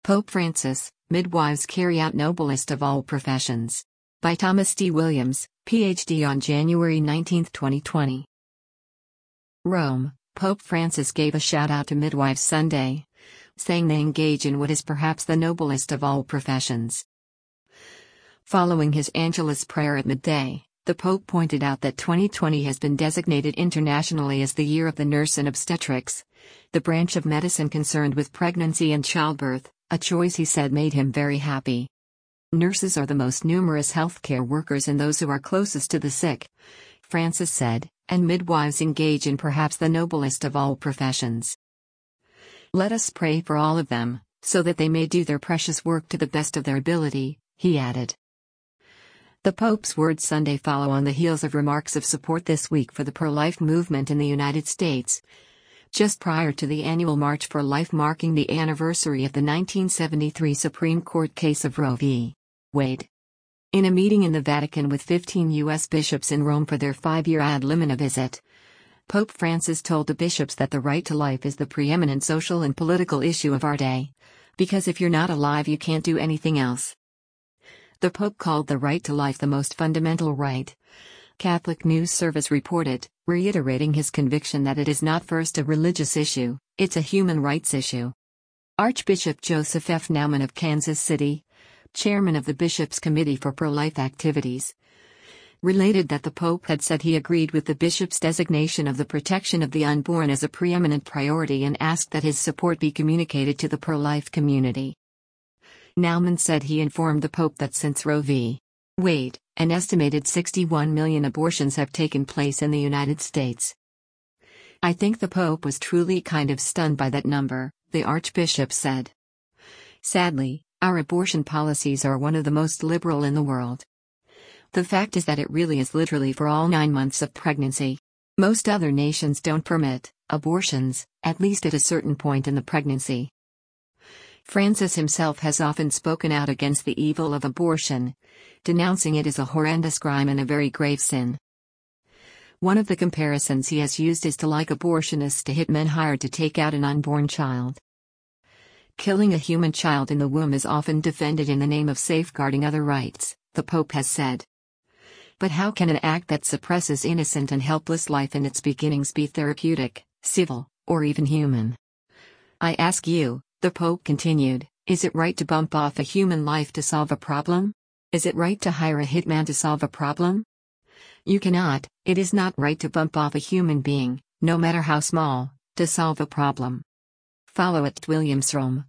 Pope Francis, Midwives Carry Out Noblest of All Professions. By Thomas D. Williams, Ph.D. on January 19, 2020. Rome, Pope Francis gave a shout-out to midwives Sunday, saying they engage in what is perhaps the noblest of all professions. Following his Angelus prayer at midday, the Pope pointed out that 2020 has been designated internationally as the year of the nurse and obstetrics, the branch of medicine concerned with pregnancy and childbirth, a choice he said made him very happy. Nurses are the most numerous healthcare workers and those who are closest to the sick, Francis said, and midwives engage in perhaps the noblest of all professions. Let us pray for all of them, so that they may do their precious work to the best of their ability, he added. The Pope's words Sunday follow on the heels of remarks of support this week for the pro-life movement in the United States, just prior to the annual March for Life marking the anniversary of the 1973 Supreme Court case of Roe v. Wade. In a meeting in the Vatican with 15 U.S. bishops in Rome for their 5-year ad limina visit, Pope Francis told the bishops that the right to life is the preeminent social and political issue of our day, because if you're not alive you can't do anything else. The Pope called the right to life the most fundamental right, Catholic News Service reported, reiterating his conviction that it is not first a religious issue, it's a human rights issue. Archbishop Joseph F. Naumann of Kansas City, chairman of the Bishops' Committee for Pro-Life Activities, related that the Pope had said he agreed with the bishop's designation of the protection of the unborn as a preeminent priority and asked that his support be communicated to the pro-life community. Naumann said he informed the Pope that since Roe v. Wade, an estimated 61 million abortions have taken place in the United States. I think the Pope was truly kind of stunned by that number, the Archbishop said. Sadly, our abortion policies are one of the most liberal in the world. The fact is that it really is literally for all 9 months of pregnancy. Most other nations don't permit abortions, at least at a certain point in the pregnancy. Francis himself has often spoken out against the evil of abortion, denouncing it as a horrendous crime and a very grave sin. One of the comparisons he has used is to like abortionists to hitmen hired to take out an unborn child. Killing a human child in the womb is often defended in the name of safeguarding other rights, the Pope has said. But how can an act that suppresses innocent and helpless life in its beginnings be therapeutic, civil, or even human? I ask you, the Pope continued, is it right to bump off a human life to solve a problem? Is it right to hire a hitman to solve a problem? You cannot, it is not right to bump off a human being, no matter how small, to solve a problem. Follow @WilliamsRome.